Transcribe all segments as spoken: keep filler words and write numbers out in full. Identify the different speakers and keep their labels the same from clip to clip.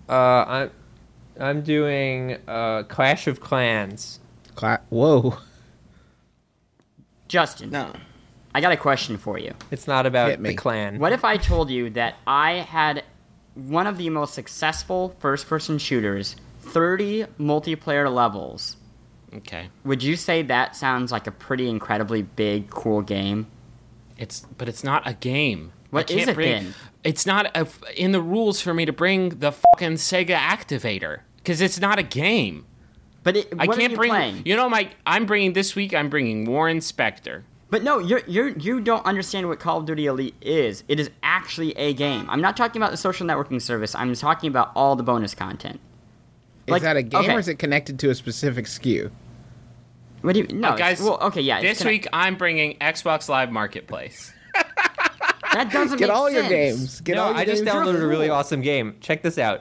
Speaker 1: Uh, I'm I'm doing uh, Clash of Clans.
Speaker 2: Cla- Whoa.
Speaker 3: Justin,
Speaker 4: No.
Speaker 3: I got a question for you.
Speaker 1: It's not about
Speaker 2: Hit me.
Speaker 1: the clan.
Speaker 3: What if I told you that I had one of the most successful first-person shooters, thirty multiplayer levels?
Speaker 4: Okay.
Speaker 3: Would you say that sounds like a pretty incredibly big, cool game?
Speaker 4: It's but it's not a game.
Speaker 3: What
Speaker 4: I
Speaker 3: is
Speaker 4: can't
Speaker 3: it
Speaker 4: bring,
Speaker 3: then?
Speaker 4: It's not a, in the rules for me to bring the fucking Sega Activator because it's not a game.
Speaker 3: But it,
Speaker 4: I
Speaker 3: what
Speaker 4: can't
Speaker 3: are you
Speaker 4: bring.
Speaker 3: playing?
Speaker 4: You know, my I'm bringing this week. I'm bringing Warren Spector.
Speaker 3: But no, you're you're you don't understand what Call of Duty Elite is. It is actually a game. I'm not talking about the social networking service. I'm talking about all the bonus content.
Speaker 2: Is
Speaker 3: Like,
Speaker 2: that a game
Speaker 3: okay.
Speaker 2: or is it connected to a specific S K U?
Speaker 3: What do you? No,
Speaker 4: Uh,
Speaker 3: it's-
Speaker 4: guys,
Speaker 3: Well, okay, yeah. it's
Speaker 4: This
Speaker 3: connect-
Speaker 4: week I'm bringing Xbox Live Marketplace.
Speaker 3: that doesn't
Speaker 2: Get
Speaker 3: make
Speaker 2: all
Speaker 3: sense.
Speaker 2: your games. Get
Speaker 1: no,
Speaker 2: all your
Speaker 1: I just
Speaker 2: games.
Speaker 1: downloaded a really
Speaker 3: fool.
Speaker 1: awesome game. Check this out.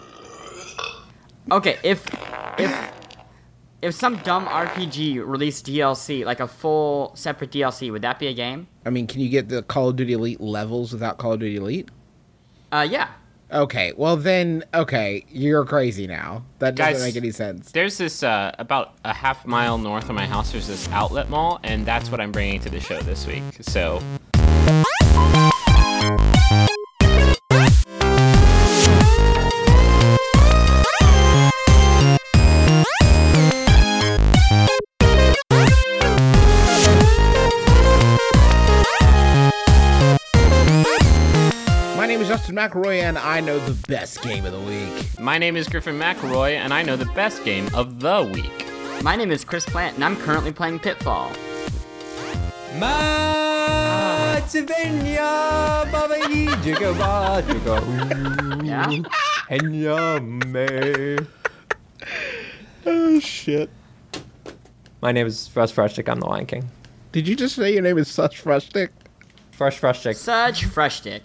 Speaker 3: Okay, if if if some dumb R P G released D L C, like a full separate D L C, would that be a game?
Speaker 2: I mean, can you get the Call of Duty Elite levels without Call of Duty Elite?
Speaker 3: Uh, yeah.
Speaker 2: Okay, well then, okay, you're crazy now. That doesn't
Speaker 4: Guys,
Speaker 2: make any sense.
Speaker 4: There's this uh, about a half mile north of my house. There's this outlet mall, and that's what I'm bringing to the show this week. So.
Speaker 2: My name is Justin McElroy, and I know the best game of the week.
Speaker 4: My name is Griffin McElroy, and I know the best game of the week.
Speaker 3: My name is Chris Plant, and I'm currently playing Pitfall.
Speaker 1: Matsvenya babai jiga ba jiga hoo.
Speaker 3: Yeah?
Speaker 1: Henya me.
Speaker 2: Oh, shit.
Speaker 1: My name is Russ Frushtick. I'm the Lion King.
Speaker 2: Did you just say your name is Such Frushtick?
Speaker 1: Fresh Frushtick.
Speaker 3: Such fresh dick.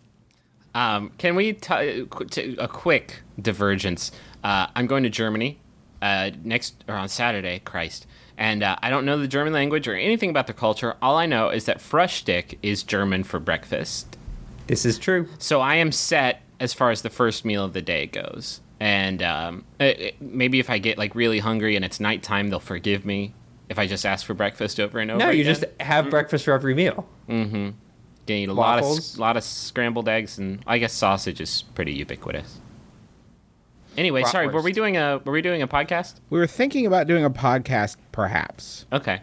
Speaker 4: Um, can we t- t- a quick divergence? Uh, I'm going to Germany uh, next or on Saturday. Christ, and uh, I don't know the German language or anything about the culture. All I know is that Frühstück is German for breakfast.
Speaker 1: This is true.
Speaker 4: So I am set as far as the first meal of the day goes. And um, it, it- maybe if I get like really hungry and it's nighttime, they'll forgive me if I just ask for breakfast over and over.
Speaker 1: No, you
Speaker 4: again.
Speaker 1: just have breakfast for every meal.
Speaker 4: Mm-hmm. Gonna eat a lot of
Speaker 1: Waffles.
Speaker 4: lot of scrambled eggs, and I guess sausage is pretty ubiquitous. Anyway, sorry, were
Speaker 1: Bratwurst.
Speaker 4: we doing a were we doing a podcast?
Speaker 2: We were thinking about doing a podcast, perhaps.
Speaker 4: Okay.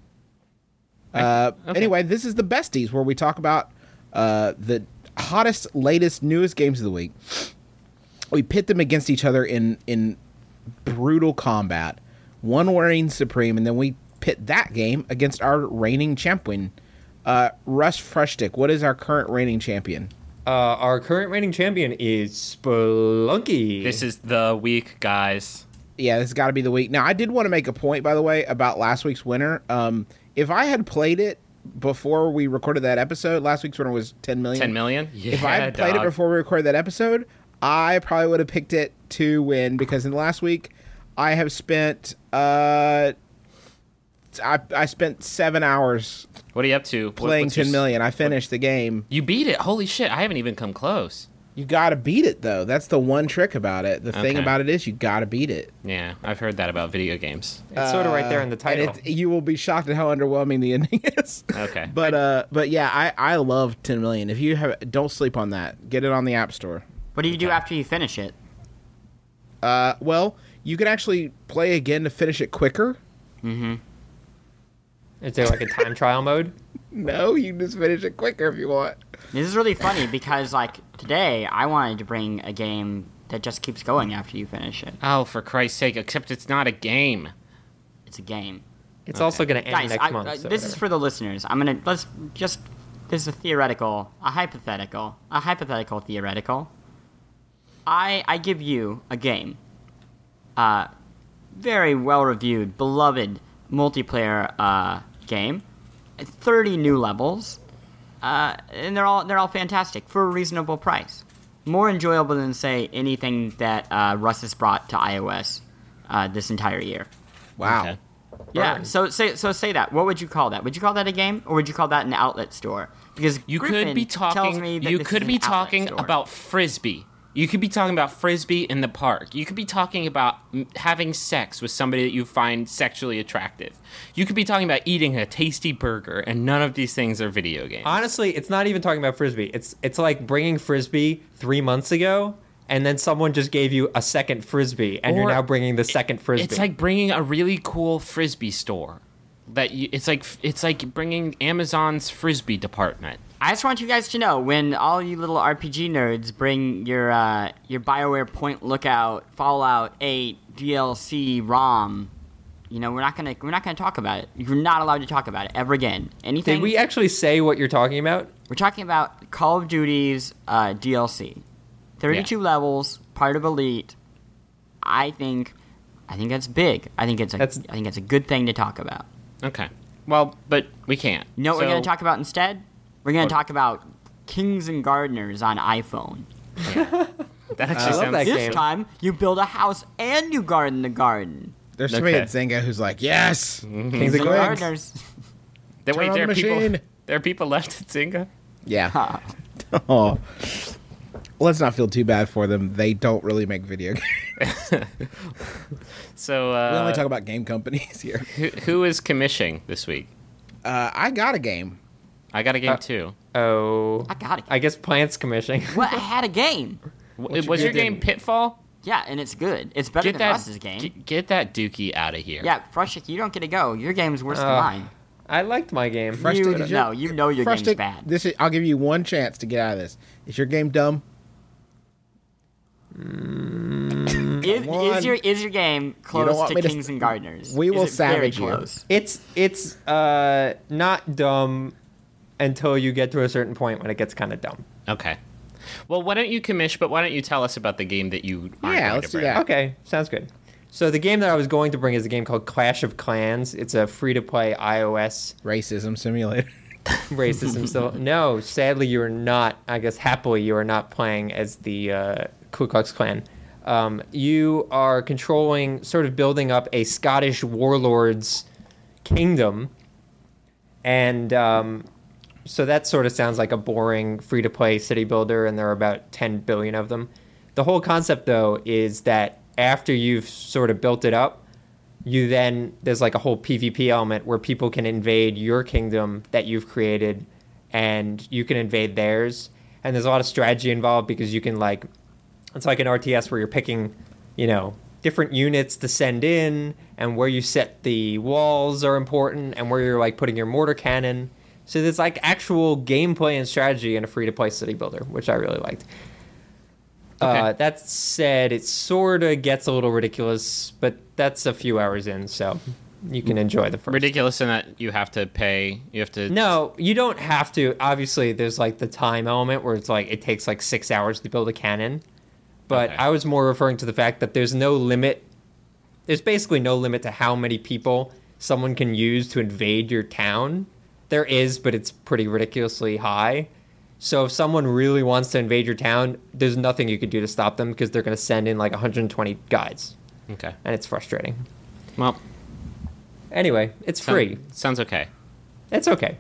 Speaker 2: Uh,
Speaker 4: okay.
Speaker 2: Anyway, this is the Besties, where we talk about uh, the hottest, latest, newest games of the week. We pit them against each other in in brutal combat. One reigns supreme, and then we pit that game against our reigning champion, uh, Russ Frushtick. What is our current reigning champion?
Speaker 1: Uh, our current reigning champion is Spelunky.
Speaker 4: This is the week, guys.
Speaker 2: Yeah, this has got to be the week. Now, I did want to make a point, by the way, about last week's winner. Um, if I had played it before we recorded that episode, last week's winner was ten million.
Speaker 4: Ten million? Yeah,
Speaker 2: If I had played
Speaker 4: dog.
Speaker 2: it before we recorded that episode, I probably would have picked it to win, because in the last week, I have spent uh, I I spent seven hours
Speaker 4: What are you up to? What-
Speaker 2: playing
Speaker 4: what's your
Speaker 2: ten
Speaker 4: s-
Speaker 2: million. I finished the game.
Speaker 4: You beat it. Holy shit! I haven't even come close.
Speaker 2: You got to beat it, though. That's the one trick about it. The thing
Speaker 4: Okay.
Speaker 2: about it is you got to beat it.
Speaker 4: Yeah, I've heard that about video games.
Speaker 1: It's sort of right there in the
Speaker 2: And
Speaker 1: title.
Speaker 2: it, you will be shocked at how underwhelming the ending is.
Speaker 4: Okay.
Speaker 2: But uh, but yeah, I I love ten million. If you have, don't sleep on that. Get it on the App Store.
Speaker 3: What do you do after you finish it?
Speaker 2: Uh, well, you can actually play again to finish it quicker.
Speaker 1: Is there like a time trial mode?
Speaker 2: No, you can just finish it quicker if you want.
Speaker 3: This is really funny because, like, today I wanted to bring a game that just keeps going after you finish it.
Speaker 4: Oh, for Christ's sake! Except it's not a game.
Speaker 3: It's a game.
Speaker 1: It's also going to end
Speaker 3: Guys,
Speaker 1: next
Speaker 3: I,
Speaker 1: month.
Speaker 3: uh,
Speaker 1: so
Speaker 3: this is
Speaker 1: whatever.
Speaker 3: for the listeners. I'm gonna let's just. This is a theoretical, a hypothetical, a hypothetical theoretical. I I give you a game. Uh, very well reviewed, beloved multiplayer uh game. thirty new levels. Uh, and they're all they're all fantastic for a reasonable price. More enjoyable than say anything that uh, Russ has brought to iOS uh, this entire year.
Speaker 2: Wow.
Speaker 4: Okay.
Speaker 3: Yeah,
Speaker 1: Burn.
Speaker 3: so say so say that. What would you call that? Would you call that a game, or would you call that an outlet store? Because
Speaker 4: You
Speaker 3: Griffin
Speaker 4: could be
Speaker 3: tells
Speaker 4: talking.
Speaker 3: me that
Speaker 4: You
Speaker 3: this
Speaker 4: could
Speaker 3: is
Speaker 4: be
Speaker 3: an outlet
Speaker 4: talking
Speaker 3: store.
Speaker 4: about Frisbee. You could be talking about frisbee in the park. You could be talking about m- having sex with somebody that you find sexually attractive. You could be talking about eating a tasty burger, and none of these things are video games.
Speaker 1: Honestly, it's not even talking about frisbee. It's it's like bringing frisbee three months ago, and then someone just gave you a second frisbee, and
Speaker 4: Or
Speaker 1: you're now bringing the second frisbee.
Speaker 4: It's like bringing a really cool frisbee store. That you, it's like it's like bringing Amazon's frisbee department.
Speaker 3: I just want you guys to know, when all you little R P G nerds bring your uh, your BioWare Point Lookout Fallout eight D L C ROM, you know we're not gonna we're not gonna talk about it. You're not allowed to talk about it ever again. Anything.
Speaker 1: Did we actually say what you're talking about?
Speaker 3: We're talking about Call of Duty's uh, D L C, thirty-two
Speaker 4: Yeah.
Speaker 3: levels, part of Elite. I think, I think that's big. I think it's a
Speaker 1: That's-
Speaker 3: I think it's a good thing to talk about.
Speaker 4: Okay. Well, but we can't.
Speaker 3: You know what
Speaker 4: So-
Speaker 3: we're gonna talk about instead? We're gonna
Speaker 4: What?
Speaker 3: talk about Kings and Gardeners on iPhone.
Speaker 4: That actually
Speaker 1: I love
Speaker 4: sounds.
Speaker 1: that
Speaker 3: This
Speaker 1: game.
Speaker 3: time, you build a house and you garden the garden.
Speaker 2: There's somebody
Speaker 4: Okay.
Speaker 2: at Zynga who's like, yes,
Speaker 1: Kings of
Speaker 3: Kings and
Speaker 2: Quick.
Speaker 3: Gardeners.
Speaker 4: There,
Speaker 2: Turn
Speaker 4: wait,
Speaker 2: on
Speaker 4: there
Speaker 2: the
Speaker 4: are people.
Speaker 2: machine.
Speaker 4: There are people left at Zynga.
Speaker 2: yeah. Oh, let's not feel too bad for them. They don't really make video games.
Speaker 4: So
Speaker 2: We
Speaker 4: uh,
Speaker 2: only talk about game companies here.
Speaker 4: who, who is commissioning this week?
Speaker 2: Uh, I got a game.
Speaker 4: I got a game
Speaker 1: Uh,
Speaker 4: too.
Speaker 1: Oh,
Speaker 3: I got it.
Speaker 1: I guess Plants Commissioning.
Speaker 3: What? I had a game.
Speaker 4: W-
Speaker 1: you
Speaker 4: was your
Speaker 1: did-
Speaker 4: game Pitfall?
Speaker 3: Yeah, and it's good. It's better
Speaker 4: Get
Speaker 3: than
Speaker 4: that.
Speaker 3: Russ's game.
Speaker 4: Get, get that Dookie out of here.
Speaker 3: Yeah, Frushik, you don't get to go. Your game's worse than
Speaker 1: Uh,
Speaker 3: mine.
Speaker 1: I liked my game.
Speaker 2: Fresh
Speaker 3: You-
Speaker 2: Stick, is your-
Speaker 3: no, you know your
Speaker 2: Fresh
Speaker 3: game's
Speaker 2: Stick,
Speaker 3: bad.
Speaker 2: This is, I'll give you one chance to get out of this. Is your game dumb?
Speaker 3: Is,
Speaker 2: on.
Speaker 3: is your is your game
Speaker 2: don't
Speaker 3: close
Speaker 2: want
Speaker 3: to
Speaker 2: me to
Speaker 3: Kings
Speaker 2: s-
Speaker 3: and Gardeners?
Speaker 2: we
Speaker 3: Is
Speaker 2: will
Speaker 3: it very
Speaker 2: savage you.
Speaker 3: close?
Speaker 1: It's it's uh not dumb until you get to a certain point when it gets kind of dumb.
Speaker 4: Okay. Well, why don't you commish? But why don't you tell us about the game that you? Aren't
Speaker 2: Yeah,
Speaker 4: going
Speaker 2: let's
Speaker 4: to
Speaker 2: do
Speaker 4: bring?
Speaker 2: that.
Speaker 1: Okay, sounds good. So the game that I was going to bring is a game called Clash of Clans. It's a free-to-play iOS
Speaker 2: Racism simulator.
Speaker 1: racism. So no, sadly you are not. I guess happily you are not playing as the uh, Ku Klux Klan. Um, you are controlling, sort of building up a Scottish warlord's kingdom, and um, so that sort of sounds like a boring free-to-play city builder, and there are about ten billion of them. The whole concept, though, is that after you've sort of built it up, you then there's like a whole PvP element where people can invade your kingdom that you've created, and you can invade theirs. And there's a lot of strategy involved because you can like, it's like an R T S where you're picking, you know, different units to send in, and where you set the walls are important, and where you're like putting your mortar cannon. So there's like actual gameplay and strategy in a free-to-play city builder, which I really liked.
Speaker 4: Okay.
Speaker 1: Uh, that said, it sort of gets a little ridiculous, but that's a few hours in, so you can enjoy the first.
Speaker 4: Ridiculous in that you have to pay. You have to.
Speaker 1: No, you don't have to. Obviously, there's like the time element where it's like it takes like six hours to build a cannon. But
Speaker 4: Okay.
Speaker 1: I was more referring to the fact that there's no limit. There's basically no limit to how many people someone can use to invade your town. There is, but it's pretty ridiculously high. So if someone really wants to invade your town, there's nothing you could do to stop them because they're going to send in like one hundred twenty guides,
Speaker 4: Okay.
Speaker 1: and it's frustrating.
Speaker 4: Well,
Speaker 1: Anyway, it's
Speaker 4: sound-
Speaker 1: free.
Speaker 4: Sounds okay.
Speaker 1: It's okay.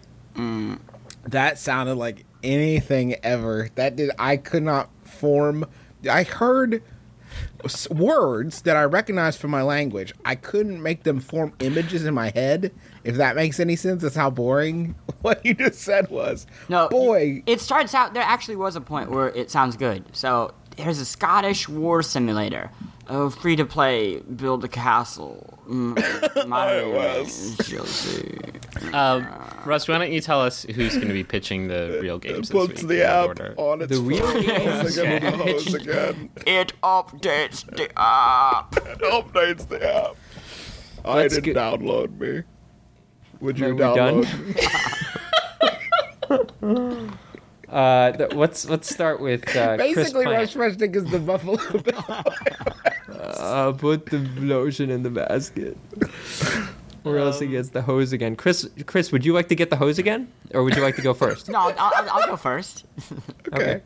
Speaker 2: That sounded like anything ever. That did. I could not form. I heard s- words that I recognized from my language. I couldn't make them form images in my head. If that makes any sense, that's how boring what you just said was.
Speaker 3: No,
Speaker 2: boy.
Speaker 3: It starts out. There actually was a point where it sounds good. So there's a Scottish war simulator. Oh, free to play, build a castle. Mm, my Chelsea.
Speaker 4: Uh, Russ, why don't you tell us who's going to be pitching the real games?
Speaker 2: Puts
Speaker 4: this week
Speaker 2: the
Speaker 4: in
Speaker 2: app
Speaker 4: order?
Speaker 2: on its
Speaker 1: The real
Speaker 2: phone.
Speaker 1: games.
Speaker 2: Again, with the hose again.
Speaker 3: It updates the app.
Speaker 2: It updates the app. I
Speaker 1: Let's
Speaker 2: didn't
Speaker 1: get-
Speaker 2: download me. Would you
Speaker 1: Are we done?
Speaker 2: download me?
Speaker 1: Uh, th- let's let's start with uh, Chris
Speaker 2: Basically,
Speaker 1: Plant.
Speaker 2: Rush Rushnick is the Buffalo Bill.
Speaker 1: Uh, put the lotion in the basket. Or else he gets the hose again. Chris, Chris, would you like to get the hose again, or would you like to go first?
Speaker 3: No, I'll, I'll, I'll go first.
Speaker 2: Okay.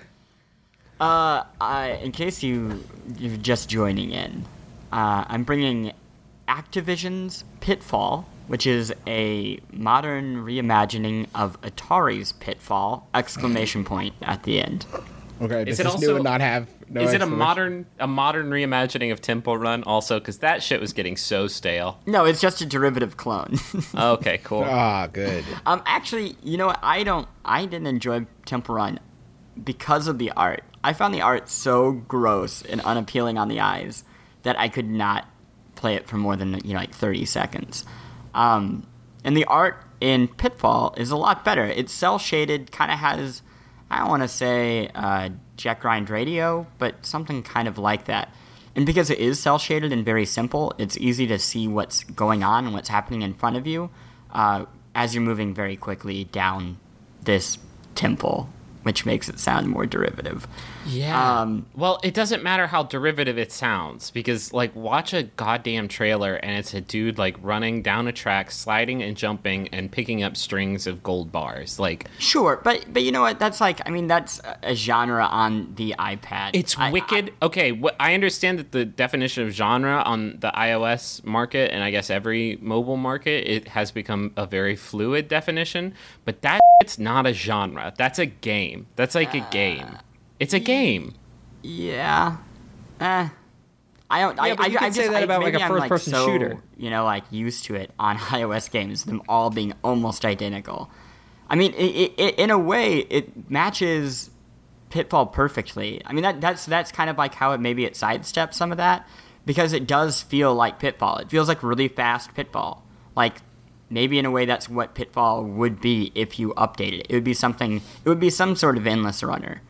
Speaker 3: Uh, I, in case you you're just joining in, uh, I'm bringing Activision's Pitfall, which is a modern reimagining of Atari's Pitfall! Exclamation point at the end.
Speaker 2: Okay, does
Speaker 4: it
Speaker 2: this
Speaker 4: also-
Speaker 2: new one not have? No
Speaker 4: Is it a
Speaker 2: exclamation?
Speaker 4: modern a modern reimagining of Temple Run also? Because that shit was getting so stale.
Speaker 3: No, it's just a derivative clone.
Speaker 4: Okay, cool.
Speaker 2: Ah, good.
Speaker 3: um, actually, you know what? I don't. I didn't enjoy Temple Run because of the art. I found the art so gross and unappealing on the eyes that I could not play it for more than you know like thirty seconds. Um, and the art in Pitfall is a lot better. It's cell shaded, kind of has, I don't want to say uh, Jet Grind Radio, but something kind of like that. And because it is cell shaded and very simple, it's easy to see what's going on and what's happening in front of you uh, as you're moving very quickly down this temple, which makes it sound more derivative.
Speaker 4: Yeah.
Speaker 3: Um,
Speaker 4: well, it doesn't matter how derivative it sounds because, like, watch a goddamn trailer and it's a dude like running down a track, sliding and jumping and picking up strings of gold bars. Like,
Speaker 3: Sure, but but you know what? That's like, I mean, that's a- a genre on the iPad.
Speaker 4: it's
Speaker 3: I-
Speaker 4: wicked. okay, wh- I understand that the definition of genre on the iOS market and I guess every mobile market it has become a very fluid definition. But that it's not a genre. That's a game. That's like a game. It's a game.
Speaker 3: Yeah. Eh. I don't. I,
Speaker 1: Yeah, but
Speaker 3: I,
Speaker 1: you
Speaker 3: I
Speaker 1: could
Speaker 3: just,
Speaker 1: say that
Speaker 3: I,
Speaker 1: about, like,
Speaker 3: maybe
Speaker 1: a
Speaker 3: I'm,
Speaker 1: first-person
Speaker 3: so,
Speaker 1: shooter.
Speaker 3: You know, like used to it on iOS games, them all being almost identical. I mean, it, it, in a way, it matches Pitfall perfectly. I mean, that that's that's kind of like how it maybe it sidesteps some of that because it does feel like Pitfall. It feels like really fast Pitfall. Like maybe in a way that's what Pitfall would be if you updated it. It would be something. It would be some sort of endless runner.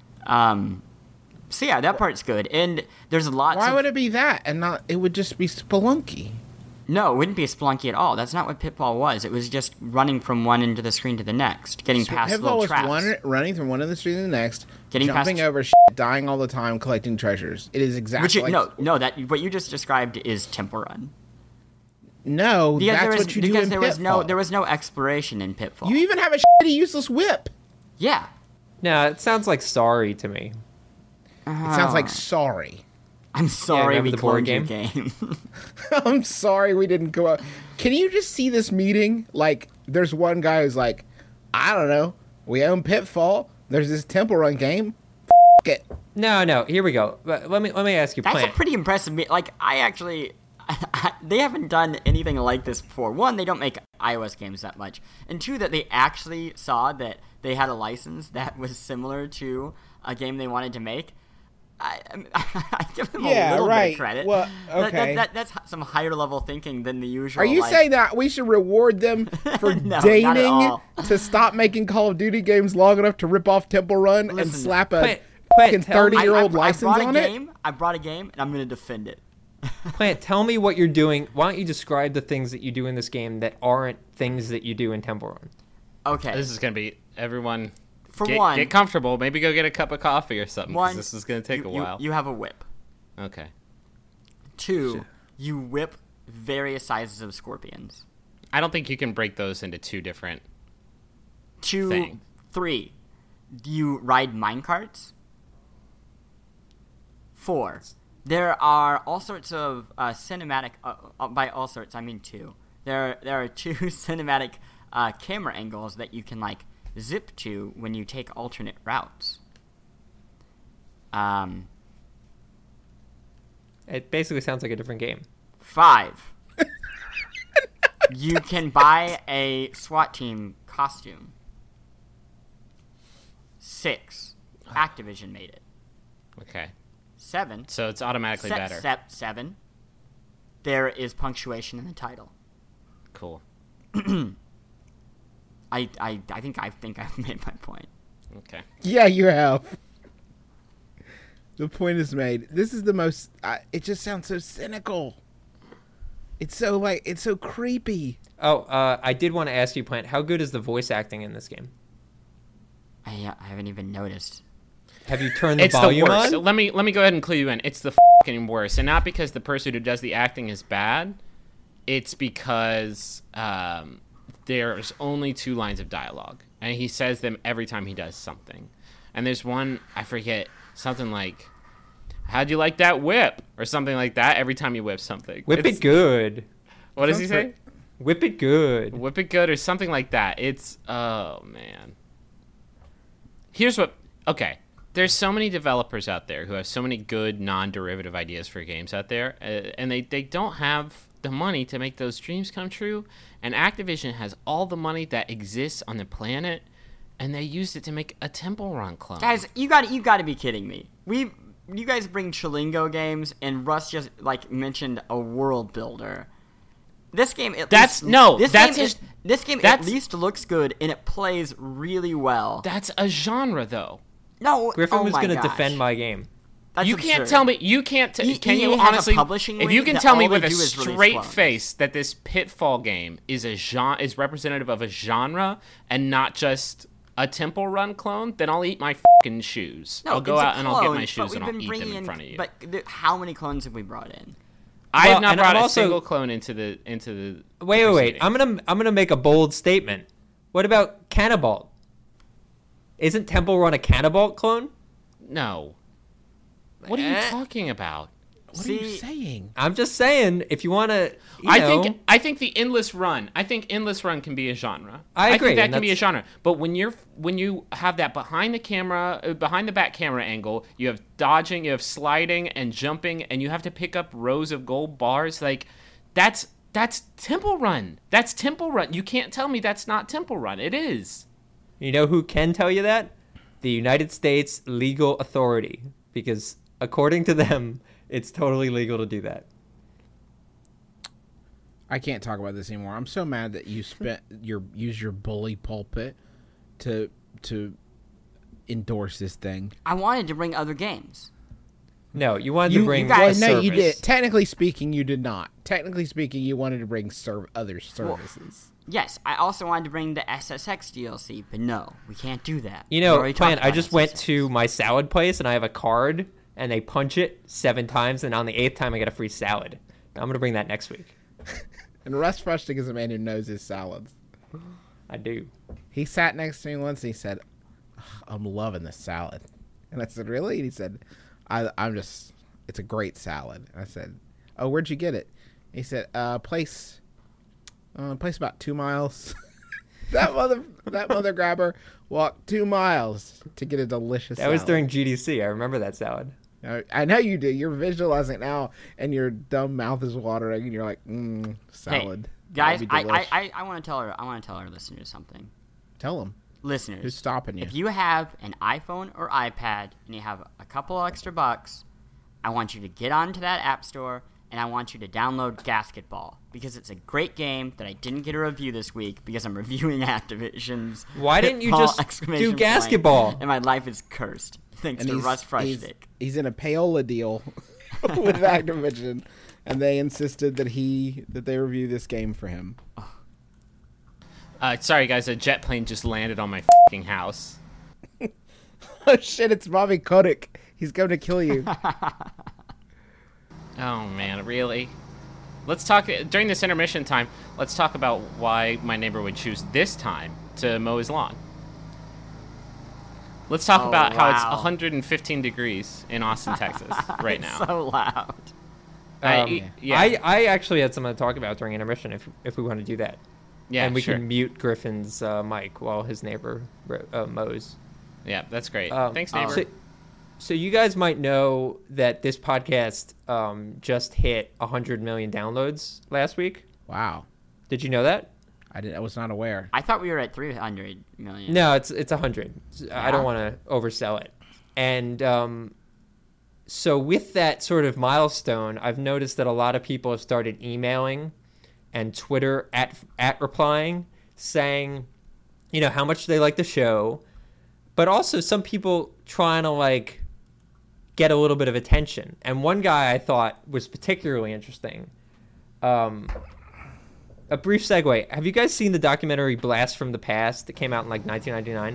Speaker 3: Um. So yeah, that part's good, and there's lots.
Speaker 2: Why
Speaker 3: of,
Speaker 2: would it be that and not? It would just be Spelunky.
Speaker 3: No, it wouldn't be a Spelunky at all. That's not what Pitfall was. It was just running from one end of the screen to the next, getting past
Speaker 2: Pitfall
Speaker 3: little
Speaker 2: was
Speaker 3: traps.
Speaker 2: one, running from one end of the street to the next,
Speaker 3: Getting
Speaker 2: jumping
Speaker 3: past-
Speaker 2: over shit, dying all the time, collecting treasures. It is exactly
Speaker 3: Which you,
Speaker 2: like
Speaker 3: no, no, that what you just described is Temple Run.
Speaker 2: no.
Speaker 3: Because
Speaker 2: that's
Speaker 3: there was,
Speaker 2: what you
Speaker 3: because
Speaker 2: do in
Speaker 3: there
Speaker 2: Pitfall.
Speaker 3: was no there was no exploration in Pitfall.
Speaker 2: You even have a shitty useless whip.
Speaker 3: yeah,
Speaker 1: No, it sounds like Sorry to me.
Speaker 2: It sounds like sorry.
Speaker 3: I'm sorry
Speaker 1: remember
Speaker 3: we
Speaker 1: the board
Speaker 3: cloned your
Speaker 1: game?
Speaker 3: game.
Speaker 2: I'm sorry we didn't go out. Can you just see this meeting? Like, there's one guy who's like, I don't know. We own Pitfall. There's this Temple Run game. F- it.
Speaker 1: No, no. Here we go. But let me let me ask you,
Speaker 3: That's
Speaker 1: Plant.
Speaker 3: a pretty impressive. Me- like I actually, they haven't done anything like this before. One, they don't make iOS games that much, and two, that they actually saw that they had a license that was similar to a game they wanted to make. I, I give them
Speaker 2: Yeah,
Speaker 3: a little bit
Speaker 2: right.
Speaker 3: of credit.
Speaker 2: Well,
Speaker 3: That- that-
Speaker 2: okay.
Speaker 3: that- that's some higher level thinking than the usual.
Speaker 2: Are you
Speaker 3: like,
Speaker 2: saying that we should reward them for
Speaker 3: No, not at
Speaker 2: deigning
Speaker 3: all.
Speaker 2: to stop making Call of Duty games long enough to rip off Temple Run and
Speaker 3: Listen,
Speaker 2: slap a
Speaker 1: Plant-
Speaker 2: fucking
Speaker 1: Plant, tell me-
Speaker 2: thirty-year-old
Speaker 3: I, I,
Speaker 2: license
Speaker 3: I brought
Speaker 2: on
Speaker 3: a
Speaker 2: it?
Speaker 3: game, I brought a game, and I'm going to defend it.
Speaker 1: Plant, tell me what you're doing. Why don't you describe the things that you do in this game that aren't things that you do in Temple Run?
Speaker 3: Okay.
Speaker 4: This is gonna be everyone.
Speaker 3: For
Speaker 4: get,
Speaker 3: one,
Speaker 4: get comfortable. Maybe go get a cup of coffee or something. 'Cause
Speaker 3: one,
Speaker 4: this is gonna take
Speaker 3: you,
Speaker 4: a
Speaker 3: you-
Speaker 4: while.
Speaker 3: You have a whip.
Speaker 4: Okay.
Speaker 3: Two, you whip various sizes of scorpions.
Speaker 4: I don't think you can break those into two different.
Speaker 3: Two,
Speaker 4: Thing.
Speaker 3: three, you ride minecarts. Four, there are all sorts of uh, cinematic. Uh, uh, by all sorts, I mean two. There, there are two cinematic uh, camera angles that you can like zip to when you take alternate routes. Um,
Speaker 1: It basically sounds like a different game.
Speaker 3: Five. You can buy a SWAT team costume. Six. Activision made it.
Speaker 4: Okay.
Speaker 3: Seven.
Speaker 4: So it's automatically
Speaker 3: se-
Speaker 4: better.
Speaker 3: se- seven. There is punctuation in the title.
Speaker 4: Cool.
Speaker 3: I, I, I think I think I've made my point.
Speaker 4: Okay.
Speaker 2: Yeah, you have. The point is made. This is the most. Uh, it just sounds so cynical. It's so like it's so creepy.
Speaker 1: Oh, uh, I did want to ask you, Plant, how good is the voice acting in this game?
Speaker 3: I, uh, I haven't even noticed.
Speaker 1: Have you turned the
Speaker 4: It's the
Speaker 1: volume
Speaker 4: worst.
Speaker 1: on?
Speaker 4: Let me let me go ahead and clue you in. It's the fucking worst, and not because the person who does the acting is bad. It's because um, there's only two lines of dialogue, and he says them every time he does something. And there's one I forget something like, "How'd you like that whip?" or something like that. Every time you whip something,
Speaker 1: Whip
Speaker 4: It's-
Speaker 1: it good.
Speaker 4: What does he
Speaker 2: Sounds
Speaker 4: say?
Speaker 1: Whip it good.
Speaker 4: Whip it good or something like that. It's oh man. Here's what. Okay, there's so many developers out there who have so many good non-derivative ideas for games out there, uh, and they, they don't have the money to make those dreams come true. And Activision has all the money that exists on the planet, and they used it to make a Temple Run clone.
Speaker 3: Guys, you got you got to be kidding me. We you guys bring Chilingo games, and Russ just like mentioned a world builder. This game, at
Speaker 4: That's
Speaker 3: least,
Speaker 4: no.
Speaker 3: This
Speaker 4: that's
Speaker 3: game,
Speaker 4: a,
Speaker 3: is, this game
Speaker 4: that's,
Speaker 3: at least looks good, and it plays really well.
Speaker 4: That's a genre, though.
Speaker 3: No,
Speaker 1: Griffin
Speaker 3: oh
Speaker 1: was
Speaker 3: my
Speaker 1: going to
Speaker 3: gosh.
Speaker 1: defend my game.
Speaker 3: That's
Speaker 4: you
Speaker 3: absurd.
Speaker 4: can't tell me. You can't. T-
Speaker 3: E-
Speaker 4: can
Speaker 3: EA
Speaker 4: you
Speaker 3: has a
Speaker 4: honestly?
Speaker 3: publishing
Speaker 4: If you
Speaker 3: wing
Speaker 4: can
Speaker 3: that
Speaker 4: tell me
Speaker 3: all
Speaker 4: with
Speaker 3: they
Speaker 4: a
Speaker 3: do is release
Speaker 4: straight
Speaker 3: clones.
Speaker 4: face that this Pitfall game is a genre, is representative of a genre, and not just a Temple Run clone, then I'll eat my fucking shoes.
Speaker 3: No,
Speaker 4: I'll go
Speaker 3: it's a
Speaker 4: out and I'll get
Speaker 3: clone,
Speaker 4: my
Speaker 3: but
Speaker 4: shoes
Speaker 3: we've
Speaker 4: and I'll
Speaker 3: been
Speaker 4: eat
Speaker 3: bringing
Speaker 4: them in
Speaker 3: in-
Speaker 4: front of you.
Speaker 3: But th- how many clones have we brought in?
Speaker 4: I
Speaker 1: Well,
Speaker 4: have not
Speaker 1: and
Speaker 4: brought
Speaker 1: I'm
Speaker 4: a
Speaker 1: also-
Speaker 4: single clone into the into the.
Speaker 1: Wait, wait, wait.
Speaker 4: proceedings.
Speaker 1: I'm gonna I'm gonna make a bold statement. What about Cannibalt? Isn't Temple Run a Cannibalt clone?
Speaker 4: No. What are you
Speaker 1: Eh.
Speaker 4: talking about?
Speaker 2: What
Speaker 3: See,
Speaker 2: are you saying?
Speaker 1: I'm just saying, if you want to,
Speaker 4: I
Speaker 1: know,
Speaker 4: think I think the endless run. I think endless run can be a genre.
Speaker 1: I agree,
Speaker 4: think that
Speaker 1: and
Speaker 4: can be a
Speaker 1: that's-
Speaker 4: genre. But when you're when you have that behind the camera, uh, behind the back camera angle, you have dodging, you have sliding and jumping, and you have to pick up rows of gold bars. Like that's that's Temple Run. That's Temple Run. You can't tell me that's not Temple Run. It is.
Speaker 1: you know who can tell you that? The United States Legal Authority, because according to them, it's totally legal to do that.
Speaker 2: I can't talk about this anymore. I'm so mad that you spent your use your bully pulpit to to endorse this thing.
Speaker 3: I wanted to bring other games.
Speaker 1: No, you wanted
Speaker 2: You,
Speaker 1: to bring
Speaker 3: you guys-
Speaker 1: a
Speaker 2: no, you
Speaker 1: service.
Speaker 2: did. Technically speaking, you did not. Technically speaking, you wanted to bring serve other services.
Speaker 3: Yes, I also wanted to bring the S S X D L C, but no, we can't do that.
Speaker 1: You
Speaker 3: We
Speaker 1: know,
Speaker 3: already
Speaker 1: Plan,
Speaker 3: talked
Speaker 1: I
Speaker 3: about
Speaker 1: just went
Speaker 3: S S X.
Speaker 1: to my salad place and I have a card and they punch it seven times and on the eighth time I get a free salad. I'm going to bring that next week.
Speaker 2: And Russ Frushtick is a man who knows his salads.
Speaker 1: I do.
Speaker 2: He sat next to me once and he said, "I'm loving this salad." And I said, "Really?" And he said, I, "I'm just, it's a great salad." And I said, "Oh, where'd you get it?" He said, "Uh, place, uh, place about two miles." that mother, that mother grabber walked two miles to get a delicious.
Speaker 1: That was
Speaker 2: salad.
Speaker 1: during G D C. I remember that salad.
Speaker 2: I I know you do. You're visualizing it now, and your dumb mouth is watering, and you're like, "Mmm, salad."
Speaker 3: Hey, guys,
Speaker 2: That'd
Speaker 3: I,
Speaker 2: be
Speaker 3: I,
Speaker 2: delish."
Speaker 3: I, I want to tell her. I want to tell our listeners something.
Speaker 2: Tell them
Speaker 3: Listeners,
Speaker 2: who's stopping you.
Speaker 3: if you have an iPhone or iPad and you have a couple extra bucks, I want you to get onto that app store and I want you to download Gasketball because it's a great game that I didn't get a review this week because I'm reviewing Activision's.
Speaker 1: Why didn't you
Speaker 3: Pitfall!
Speaker 1: just
Speaker 3: Exclamation
Speaker 1: do
Speaker 3: point.
Speaker 1: Gasketball?
Speaker 3: And my life is cursed thanks
Speaker 2: and
Speaker 3: to
Speaker 2: he's,
Speaker 3: Russ
Speaker 2: he's,
Speaker 3: Frushtick.
Speaker 2: he's in a payola deal with Activision, and they insisted that he that they review this game for him.
Speaker 4: Uh, sorry, guys. A jet plane just landed on my fucking house.
Speaker 2: Oh shit! It's Bobby Kotick. He's going to kill you.
Speaker 4: Oh man, really? Let's talk during this intermission time. Let's talk about why my neighbor would choose this time to mow his lawn. Let's talk
Speaker 3: Oh,
Speaker 4: about how it's
Speaker 3: wow.
Speaker 4: one hundred fifteen degrees in Austin, Texas, right
Speaker 3: It's
Speaker 4: now.
Speaker 3: so loud.
Speaker 4: I-
Speaker 1: Um,
Speaker 4: yeah.
Speaker 1: I, I actually had something to talk about during intermission if if we want to do that.
Speaker 4: yeah,
Speaker 1: and we
Speaker 4: sure.
Speaker 1: can mute Griffin's uh, mic while his neighbor uh, mows.
Speaker 4: Yeah, that's great.
Speaker 1: Um,
Speaker 4: Thanks,
Speaker 3: oh.
Speaker 4: neighbor.
Speaker 1: So, so you guys might know that this podcast um, just hit one hundred million downloads last week.
Speaker 2: Wow,
Speaker 1: Did you know that?
Speaker 2: I did. I was not aware.
Speaker 3: I thought we were at three hundred million.
Speaker 1: No, it's it's one hundred. I don't
Speaker 3: Yeah.
Speaker 1: want to oversell it. And um, so with that sort of milestone, I've noticed that a lot of people have started emailing and Twitter at at replying, saying, you know, how much they like the show, but also some people trying to like get a little bit of attention. And one guy I thought was particularly interesting. Um, a brief segue. Have you guys seen the documentary Blast from the Past that came out in like nineteen ninety-nine?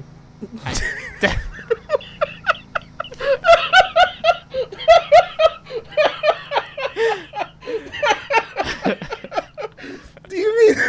Speaker 2: Do you mean?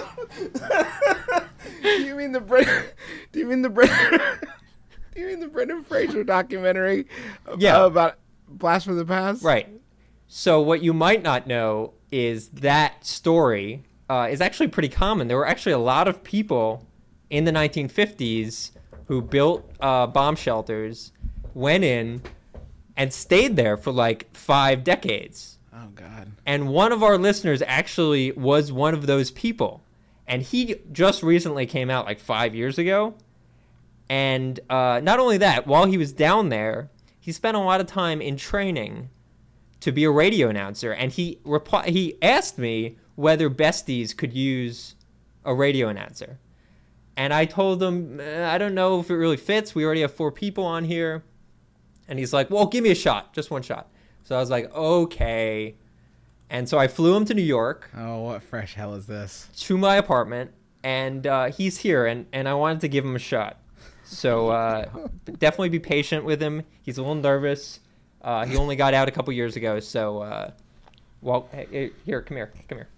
Speaker 2: do you mean the Brendan? Do you mean the Brendan? Do you mean the Brendan Fraser documentary?
Speaker 1: Yeah.
Speaker 2: about Blast from the Past.
Speaker 1: Right. So what you might not know is that story uh, is actually pretty common. There were actually a lot of people in the nineteen fifties who built uh, bomb shelters went in and stayed there for like five decades.
Speaker 2: Oh, God.
Speaker 1: And one of our listeners actually was one of those people. And he just recently came out like five years ago. And uh, not only that, while he was down there, he spent a lot of time in training to be a radio announcer. And he repli- he asked me whether Besties could use a radio announcer. And I told him, eh, I don't know if it really fits. We already have four people on here. And he's like, well, give me a shot, just one shot. So I was like, okay. And so I flew him to New York.
Speaker 2: Oh, what fresh hell is this?
Speaker 1: To my apartment. And uh, he's here, and, and I wanted to give him a shot. So uh, definitely be patient with him. He's a little nervous. Uh, he only got out a couple years ago. So, uh, well, hey, here, come here. Come here.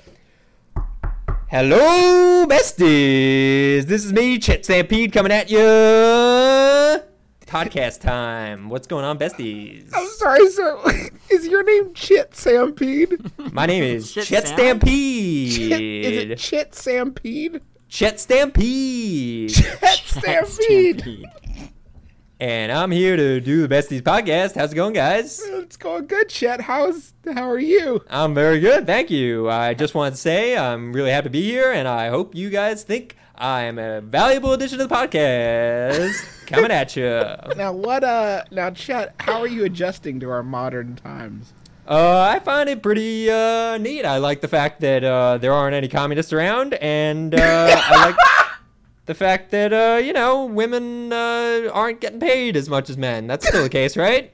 Speaker 1: Hello, besties. This is me, Chet Stampede, coming at you. Podcast time. What's going on, besties?
Speaker 2: I'm sorry, sir. Is your name Chit Stampede?
Speaker 1: My name is
Speaker 3: Chit
Speaker 1: Chet
Speaker 3: Sam?
Speaker 1: Stampede.
Speaker 2: Chit, is it Chit Stampede?
Speaker 1: Chet Stampede.
Speaker 2: Chet Stampede.
Speaker 1: And I'm here to do the Besties podcast. How's it going, guys?
Speaker 2: It's going good, Chet. How's how are you?
Speaker 1: I'm very good, thank you. I just wanted to say I'm really happy to be here, and I hope you guys think I'm a valuable addition to the podcast. Coming at you.
Speaker 2: Now what? Uh, now Chet, how are you adjusting to our modern times?
Speaker 1: Uh, I find it pretty uh, neat. I like the fact that uh, there aren't any communists around, and uh, I like the fact that uh, you know women uh, aren't getting paid as much as men. That's still the case, right?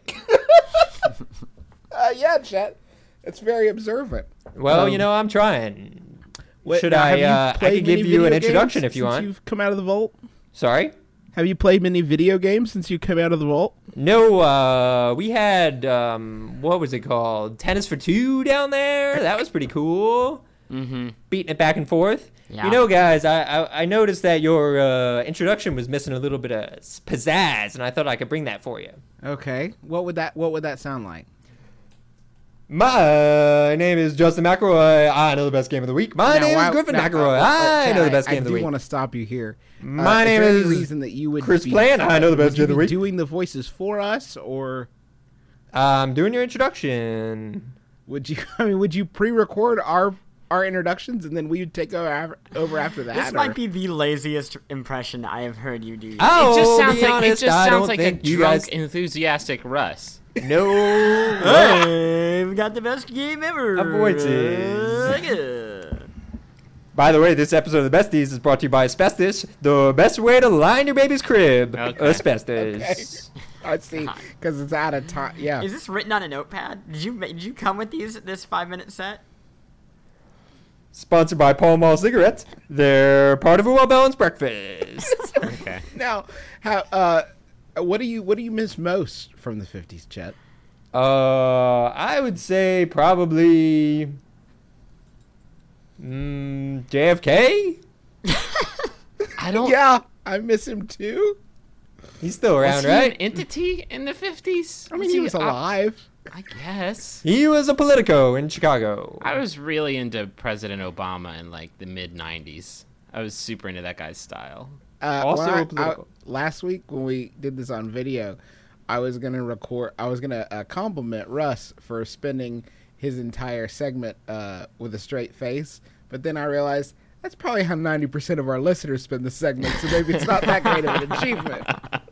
Speaker 2: Uh, yeah, Chet. It's very observant.
Speaker 1: Well,
Speaker 2: Um,
Speaker 1: you know, I'm trying.
Speaker 2: What-
Speaker 1: Should
Speaker 2: now,
Speaker 1: I?
Speaker 2: have you
Speaker 1: Uh, I
Speaker 2: played
Speaker 1: could give
Speaker 2: many
Speaker 1: you an
Speaker 2: video
Speaker 1: introduction
Speaker 2: games
Speaker 1: if you
Speaker 2: since
Speaker 1: want.
Speaker 2: You've come out of the vault.
Speaker 1: Sorry.
Speaker 2: Have you played many video games since you came out of the vault?
Speaker 1: No, uh, we had, um, what was it called? Tennis for Two down there. That was pretty cool.
Speaker 3: Mm-hmm.
Speaker 1: Beating it back and forth.
Speaker 3: Yeah.
Speaker 1: You know, guys, I, I, I noticed that your uh, introduction was missing a little bit of pizzazz, and I thought I could bring that for you.
Speaker 2: Okay. What would that What would that sound like?
Speaker 1: My name is Justin McElroy. I know the best game of the week. My
Speaker 2: Now,
Speaker 1: name
Speaker 2: why-
Speaker 1: is Griffin
Speaker 2: now,
Speaker 1: McElroy.
Speaker 2: uh, uh,
Speaker 1: I
Speaker 2: Chet,
Speaker 1: know the best
Speaker 2: I,
Speaker 1: game of the
Speaker 2: I
Speaker 1: week.
Speaker 2: do want to stop you here.
Speaker 1: My
Speaker 2: Uh,
Speaker 1: name
Speaker 2: there any
Speaker 1: is
Speaker 2: reason that you would
Speaker 1: Chris
Speaker 2: be,
Speaker 1: Plant. I know the best
Speaker 2: would
Speaker 1: game of
Speaker 2: you
Speaker 1: the
Speaker 2: be
Speaker 1: week.
Speaker 2: doing the voices for us, or
Speaker 1: I'm doing your introduction.
Speaker 2: would you? I mean, would you pre-record our our introductions and then we would take over after, over after that?
Speaker 3: This
Speaker 2: or-
Speaker 3: might be the laziest impression I have heard you do.
Speaker 1: Oh,
Speaker 4: it just
Speaker 1: to
Speaker 4: sounds
Speaker 1: be
Speaker 4: like
Speaker 1: honest,
Speaker 4: it just
Speaker 1: I
Speaker 4: sounds
Speaker 1: don't
Speaker 4: like a
Speaker 1: think you
Speaker 4: drunk,
Speaker 1: guys-
Speaker 4: enthusiastic Russ.
Speaker 1: No.
Speaker 3: I've got the best game ever.
Speaker 1: Avoices.
Speaker 3: Yeah.
Speaker 1: By the way, this episode of the Besties is brought to you by Asbestos, the best way to line your baby's crib.
Speaker 4: Okay.
Speaker 1: Asbestos.
Speaker 2: I see, because it's out of time. Yeah.
Speaker 3: Is this written on a notepad? Did you ma- did you come with these this five minute set?
Speaker 1: Sponsored by Pall Mall Cigarettes. They're part of a well-balanced breakfast.
Speaker 4: Okay.
Speaker 2: Now, how? Uh, what do you What do you miss most from the fifties, Chet?
Speaker 1: uh, I would say probably mm, J F K.
Speaker 4: I don't.
Speaker 2: Yeah, I miss him too.
Speaker 1: He's still around,
Speaker 4: Was he
Speaker 1: right?
Speaker 4: an entity in the fifties?
Speaker 2: I mean, he was alive.
Speaker 4: I guess.
Speaker 1: He was a Politico in Chicago.
Speaker 4: I was really into President Obama in like the mid nineties. I was super into that guy's style.
Speaker 2: Uh,
Speaker 1: Also
Speaker 2: when I-
Speaker 1: political.
Speaker 2: I- last week when we did this on video, I was gonna record. I was gonna uh, compliment Russ for spending his entire segment uh, with a straight face, but then I realized that's probably how ninety percent of our listeners spend the segment. So maybe it's not that great of an achievement.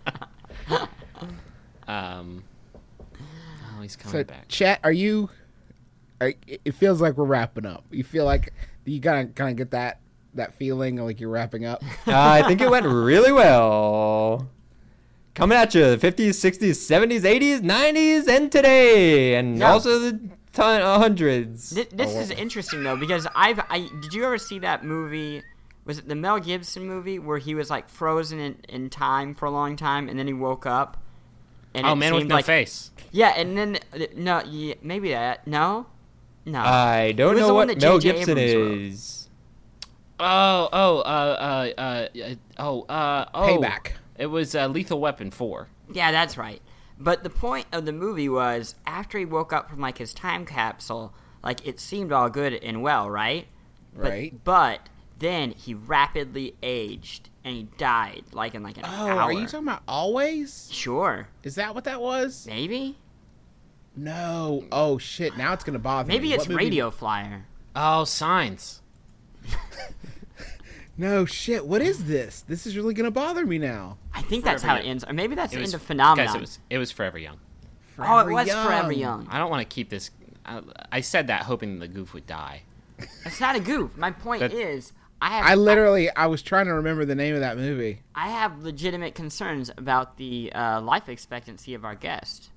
Speaker 4: Um. Oh, he's coming
Speaker 2: So,
Speaker 4: back.
Speaker 2: Chat, are you? Are, it feels like we're wrapping up. You feel like you gotta kind of get that that feeling like you're wrapping up.
Speaker 1: I think it went really well. Coming at you, the fifties, sixties, seventies, eighties, nineties, and today, and
Speaker 3: Yeah.
Speaker 1: also the ton, uh, hundreds.
Speaker 3: This, this
Speaker 2: Oh,
Speaker 3: is
Speaker 2: well.
Speaker 3: interesting though because I've I did you ever see that movie? Was it the Mel Gibson movie where he was like frozen in, in time for a long time and then he woke up? And
Speaker 4: Oh,
Speaker 3: it
Speaker 4: man with
Speaker 3: seemed
Speaker 4: no
Speaker 3: like,
Speaker 4: face.
Speaker 3: Yeah, and then uh, no, yeah, maybe that no, no.
Speaker 1: I
Speaker 3: It
Speaker 1: don't
Speaker 3: was
Speaker 1: know
Speaker 3: the one
Speaker 1: what
Speaker 3: that
Speaker 1: Mel
Speaker 3: J J
Speaker 1: Gibson
Speaker 3: Abrams wrote.
Speaker 1: is.
Speaker 4: Oh, oh, uh, uh, uh, uh, oh, uh, oh.
Speaker 2: Payback.
Speaker 4: It was uh, Lethal Weapon four.
Speaker 3: Yeah, that's right. But the point of the movie was after he woke up from like his time capsule, like it seemed all good and well, right? But-
Speaker 2: Right.
Speaker 3: But then he rapidly aged and he died like in like an
Speaker 2: Oh,
Speaker 3: hour.
Speaker 2: are you talking about Always?
Speaker 3: Sure,
Speaker 2: Is that what that was?
Speaker 3: maybe.
Speaker 2: No. Oh shit! Now it's gonna bother me.
Speaker 3: Maybe it's
Speaker 2: What movie-
Speaker 3: Radio Flyer.
Speaker 4: Oh, Signs.
Speaker 2: No shit. What is this? This is really gonna bother me now.
Speaker 3: I think
Speaker 4: Forever
Speaker 3: that's how
Speaker 4: Young.
Speaker 3: it ends, or maybe that's
Speaker 4: It
Speaker 3: the
Speaker 4: was
Speaker 3: end of Phenomenon.
Speaker 4: Guys, it was it was Forever Young.
Speaker 3: oh,
Speaker 2: Forever
Speaker 3: it was
Speaker 2: Young.
Speaker 3: Forever Young.
Speaker 4: I don't want to keep this. I, I said that hoping the goof would die.
Speaker 3: It's not a goof. My point
Speaker 4: That-
Speaker 3: is, I have
Speaker 2: I literally, I was trying to remember the name of that movie.
Speaker 3: I have legitimate concerns about the uh, life expectancy of our guest.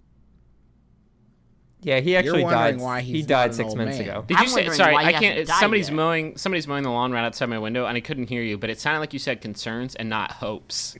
Speaker 1: Yeah, he actually
Speaker 2: wondering
Speaker 1: died.
Speaker 2: why
Speaker 1: he
Speaker 2: he's
Speaker 1: died
Speaker 2: not an
Speaker 1: six
Speaker 2: old
Speaker 1: minutes
Speaker 2: man.
Speaker 1: ago.
Speaker 4: Did
Speaker 3: I'm
Speaker 4: you say?
Speaker 3: wondering
Speaker 4: Sorry,
Speaker 3: why he
Speaker 4: I
Speaker 3: hasn't
Speaker 4: can't.
Speaker 3: died
Speaker 4: Somebody's
Speaker 3: yet.
Speaker 4: mowing. Somebody's mowing the lawn right outside my window, and I couldn't hear you. But it sounded like you said concerns and not hopes.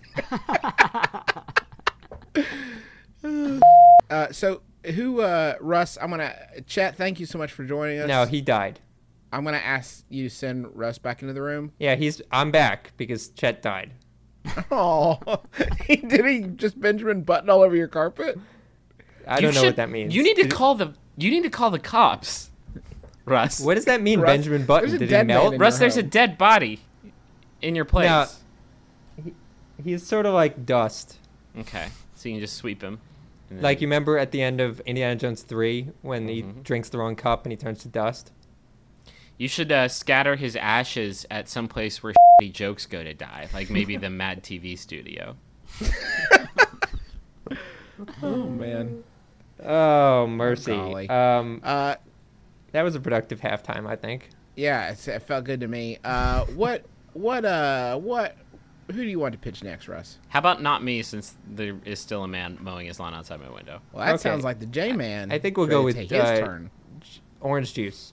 Speaker 2: Uh, so who, uh, Russ? I'm gonna chat. Thank you so much for joining us.
Speaker 1: No, he died.
Speaker 2: I'm gonna ask you to send Russ back into the room.
Speaker 1: Yeah, he's. I'm back because Chet died.
Speaker 2: Oh, did he just Benjamin Button all over your carpet?
Speaker 1: I
Speaker 4: You
Speaker 1: don't know
Speaker 4: should-
Speaker 1: what that means.
Speaker 4: You need to
Speaker 1: Did-
Speaker 4: call the. You need to call the cops, Russ.
Speaker 1: What does that mean,
Speaker 2: Russ,
Speaker 1: Benjamin Button?
Speaker 2: there's a
Speaker 1: Did he
Speaker 2: dead man
Speaker 1: melt?
Speaker 2: in
Speaker 4: Russ,
Speaker 2: your
Speaker 4: there's a
Speaker 2: home.
Speaker 4: dead body in your place.
Speaker 1: Now- He's sort of like dust.
Speaker 4: Okay, so you can just sweep him. and then-
Speaker 1: Like you remember at the end of Indiana Jones three when he
Speaker 2: Mm-hmm.
Speaker 1: drinks the wrong cup and he turns to dust.
Speaker 4: You should uh, scatter his ashes at some place where shitty jokes go to die, like maybe the Mad T V studio.
Speaker 2: Oh man.
Speaker 1: Oh mercy.
Speaker 2: golly.
Speaker 1: Um,
Speaker 2: Uh,
Speaker 1: that was a productive halftime, I think.
Speaker 2: yeah, it's, it felt good to me. Uh, what, what, uh, what? Who do you want to pitch next, Russ?
Speaker 4: How about not me, since there is still a man mowing his lawn outside my window?
Speaker 2: Well, that
Speaker 1: Okay.
Speaker 2: sounds like the J Man.
Speaker 1: I think we'll
Speaker 2: ready
Speaker 1: go
Speaker 2: to
Speaker 1: with
Speaker 2: take his
Speaker 1: uh,
Speaker 2: turn.
Speaker 1: orange juice.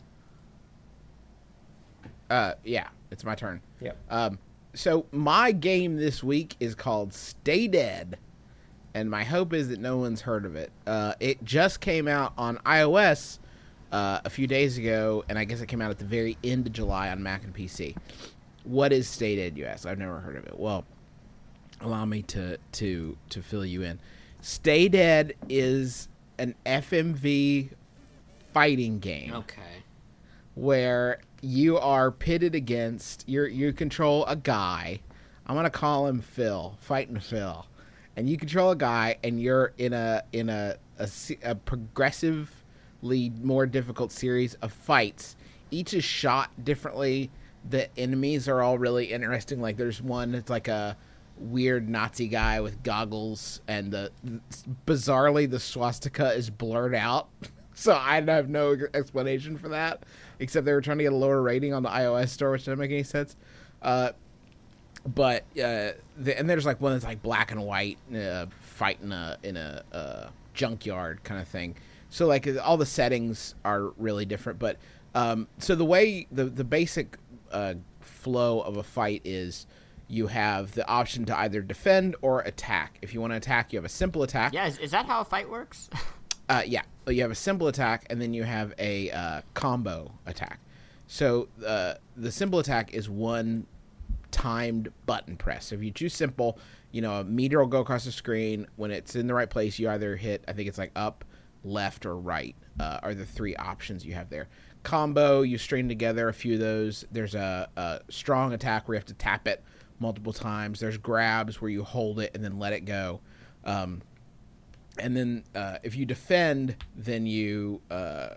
Speaker 2: Uh, yeah, it's my turn.
Speaker 1: Yep.
Speaker 2: Um, so my game this week is called Stay Dead, and my hope is that no one's heard of it. Uh, it just came out on iOS uh, a few days ago, and I guess it came out at the very end of July on Mac and P C. What is Stay Dead, you ask? I've never heard of it. Well, allow me to to to fill you in. Stay Dead is an F M V fighting game
Speaker 4: Okay.
Speaker 2: where you are pitted against you you control a guy. I'm gonna call him Phil, fighting Phil, and you control a guy, and you're in a in a a, se- a progressively more difficult series of fights. Each is shot differently. The enemies are all really interesting. Like there's one that's like a weird Nazi guy with goggles, and the bizarrely the swastika is blurred out. So I have no explanation for that, except they were trying to get a lower rating on the iOS store, which doesn't make any sense. Uh, but uh, the, and there's like one that's like black and white, uh, fighting a, in a uh, junkyard kind of thing. So like all the settings are really different. But um, so the way the the basic uh, flow of a fight is, you have the option to either defend or attack. If you want to attack, you have a simple attack.
Speaker 3: Yeah, is, is that how a fight works?
Speaker 2: Uh, yeah, you have a simple attack, and then you have a uh, combo attack. So uh, the simple attack is one timed button press. So if you choose simple, you know, a meter will go across the screen. When it's in the right place, you either hit, I think it's like up, left, or right uh, are the three options you have there. Combo, you string together a few of those. There's a, a strong attack where you have to tap it multiple times. There's grabs where you hold it and then let it go. Um, And then uh, if you defend, then you uh,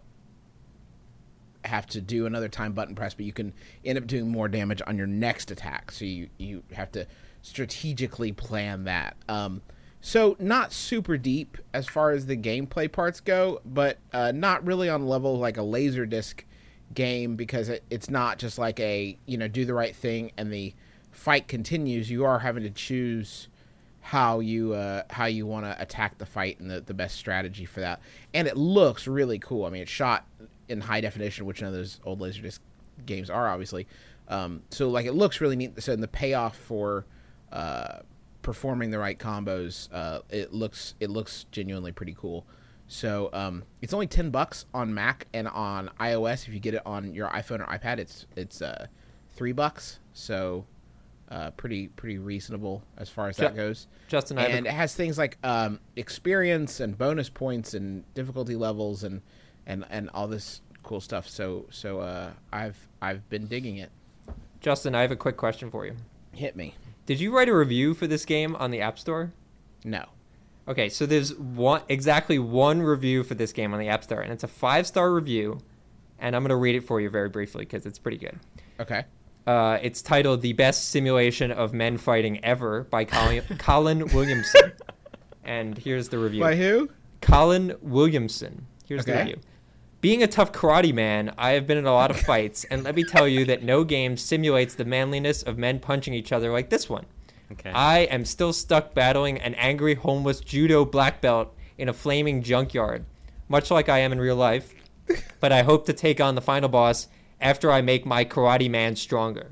Speaker 2: have to do another time button press, but you can end up doing more damage on your next attack. So you, you have to strategically plan that. Um, so not super deep as far as the gameplay parts go, but uh, not really on level like a Laserdisc game, because it, it's not just like a, you know, do the right thing and the fight continues. You are having to choose how you uh, how you want to attack the fight and the, the best strategy for that. And it looks really cool. I mean, it's shot in high definition, which none of those old Laserdisc games are, obviously. Um, so, like, it looks really neat. So, in the payoff for uh, performing the right combos, uh, it looks it looks genuinely pretty cool. So, um, it's only ten bucks on Mac, and on iOS, if you get it on your iPhone or iPad, it's it's uh, three bucks. So, Uh, pretty pretty reasonable as far as that
Speaker 1: Ju-
Speaker 2: goes.
Speaker 1: Justin, I have a-
Speaker 2: and it has things like um, experience and bonus points and difficulty levels and, and, and all this cool stuff. So so uh, I've I've been digging it.
Speaker 1: Justin, I have a quick question for you.
Speaker 2: Hit me.
Speaker 1: Did you write a review for this game on the App Store?
Speaker 2: No.
Speaker 1: Okay, so there's one exactly one review for this game on the App Store, and it's a five-star review, and I'm going to read it for you very briefly because it's pretty good.
Speaker 2: Okay.
Speaker 1: Uh, it's titled "The Best Simulation of Men Fighting Ever" by Colin, Colin Williamson. And here's the review.
Speaker 2: By who?
Speaker 1: Colin Williamson. Here's
Speaker 2: Okay.
Speaker 1: the review. Being a tough karate man, I have been in a lot of fights, and let me tell you that no game simulates the manliness of men punching each other like this one.
Speaker 4: Okay.
Speaker 1: I am still stuck battling an angry homeless judo black belt in a flaming junkyard, much like I am in real life, but I hope to take on the final boss after I make my karate man stronger.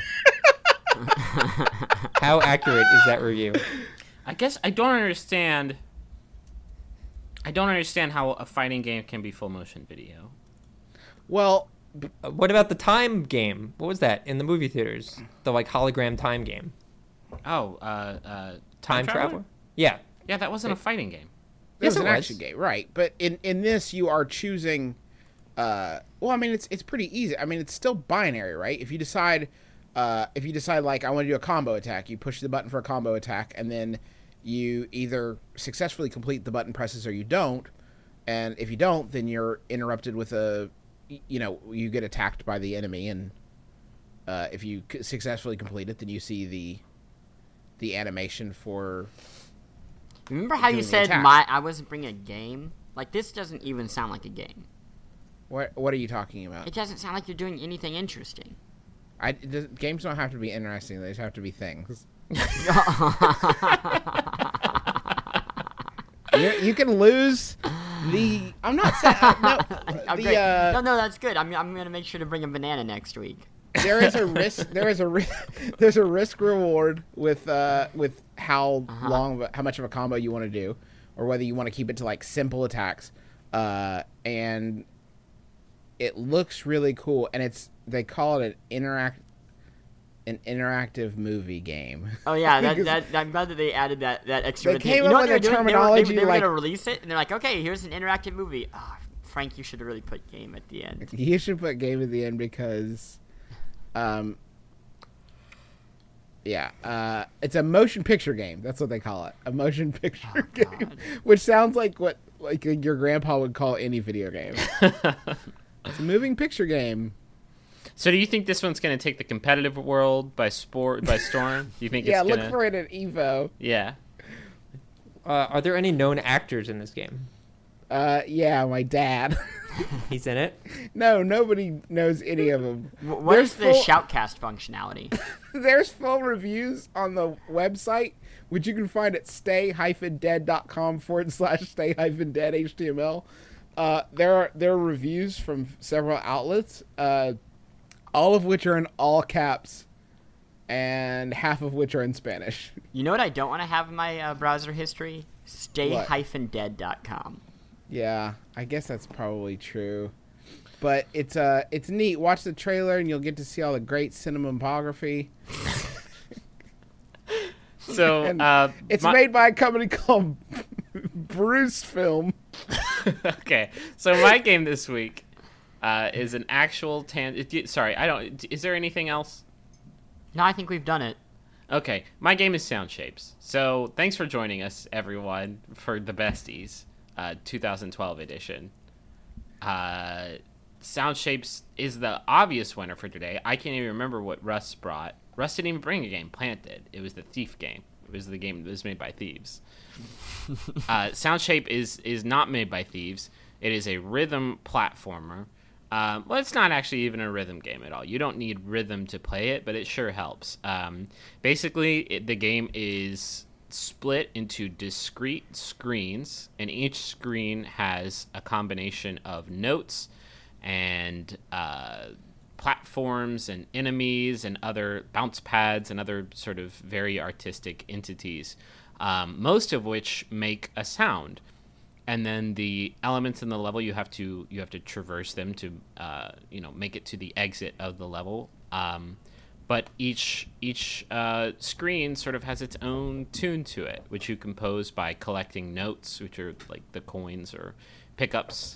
Speaker 1: How accurate is that review?
Speaker 4: I guess I don't understand. I don't understand how a fighting game can be full motion video.
Speaker 2: Well,
Speaker 1: Uh, what about the time game? What was that in the movie theaters? The like hologram time game.
Speaker 4: Oh, uh, uh,
Speaker 1: Time,
Speaker 4: Time
Speaker 1: Traveler?
Speaker 4: Traveler?
Speaker 1: Yeah.
Speaker 4: Yeah, that wasn't a fighting game.
Speaker 2: it
Speaker 1: Yes,
Speaker 2: was
Speaker 1: it
Speaker 2: an
Speaker 1: was.
Speaker 2: action game, right? But in in this, you are choosing. Uh, well, I mean, it's it's pretty easy. I mean, it's still binary, right? If you decide, uh, if you decide like I want to do a combo attack, you push the button for a combo attack, and then you either successfully complete the button presses or you don't. And if you don't, then you're interrupted with a, you know, you get attacked by the enemy, and uh, if you c- successfully complete it, then you see the the animation for.
Speaker 3: Remember how you
Speaker 2: Doing the
Speaker 3: said
Speaker 2: attack.
Speaker 3: my I wasn't bringing a game? Like, this doesn't even sound like a game.
Speaker 2: What what are you talking about?
Speaker 3: It doesn't sound like you're doing anything interesting.
Speaker 2: I, it doesn't- games don't have to be interesting; they just have to be things. you, you can lose the. I'm not saying no.
Speaker 3: Oh,
Speaker 2: the
Speaker 3: great.
Speaker 2: uh,
Speaker 3: no, no, that's good. I'm, I'm going to make sure to bring a banana next week.
Speaker 2: there is a risk. There is a ri- there's a risk reward with uh with how
Speaker 3: Uh-huh.
Speaker 2: long of a, how much of a combo you want to do, or whether you want to keep it to like simple attacks. Uh, and it looks really cool, and it's they call it an interact an interactive movie game.
Speaker 3: Oh yeah, that,
Speaker 2: Because-
Speaker 3: that, I'm glad that they added that that extra.
Speaker 2: They
Speaker 3: bit.
Speaker 2: came
Speaker 3: you
Speaker 2: up
Speaker 3: know what
Speaker 2: with
Speaker 3: they were
Speaker 2: a
Speaker 3: doing?
Speaker 2: terminology
Speaker 3: They were, they, they were
Speaker 2: like-
Speaker 3: gonna release it, and they're like, okay, here's an interactive movie. Oh, Frank, you should have really put game at the end.
Speaker 2: You should put game at the end because, um, yeah, uh, it's a motion picture game. That's what they call it, a motion picture
Speaker 3: Oh,
Speaker 2: game,
Speaker 3: God.
Speaker 2: which sounds like what like your grandpa would call any video game. It's a moving picture game.
Speaker 4: So, do you think this one's going to take the competitive world by sport by storm? Do you think
Speaker 2: Yeah,
Speaker 4: it's
Speaker 2: look
Speaker 4: going to?
Speaker 2: for it at Evo.
Speaker 4: Yeah.
Speaker 1: Uh, are there any known actors in this game?
Speaker 2: Uh, yeah, my dad.
Speaker 1: He's in it.
Speaker 2: No, nobody knows any of them.
Speaker 3: Wh- What is the shoutcast functionality?
Speaker 2: There's full reviews on the website, which you can find at stay-dead.com forward slash stay-dead HTML. Uh, there are there are reviews from several outlets, uh, all of which are in all caps, and half of which are in Spanish.
Speaker 3: You know what I don't want to have in my uh, browser history? stay dash dead dot com.
Speaker 2: Yeah, I guess that's probably true. But it's uh it's neat. Watch the trailer and you'll get to see all the great cinematography.
Speaker 4: So,
Speaker 2: And
Speaker 4: uh,
Speaker 2: It's
Speaker 4: my-
Speaker 2: made by a company called Bruce Film.
Speaker 4: okay. So my game this week uh, is an actual tan. it- y- Sorry, I don't. Is there anything else?
Speaker 3: No, I think we've done it.
Speaker 4: Okay, my game is Sound Shapes. So thanks for joining us, everyone, for the Besties uh, twenty twelve edition. Uh, Sound Shapes is the obvious winner for today. I can't even remember what Russ brought. Russ didn't even bring a game. Plant did. It was the Thief game. It was the game that was made by thieves. uh, Soundshape is is not made by thieves. It is a rhythm platformer. Um, well, it's not actually even a rhythm game at all. You don't need rhythm to play it, but it sure helps. Um, basically, it, the game is split into discrete screens, and each screen has a combination of notes and uh, platforms and enemies and other bounce pads and other sort of very artistic entities, um, most of which make a sound. And then the elements in the level, you have to you have to traverse them to uh, you know make it to the exit of the level. Um, but each each uh, screen sort of has its own tune to it, which you compose by collecting notes, which are like the coins or pickups,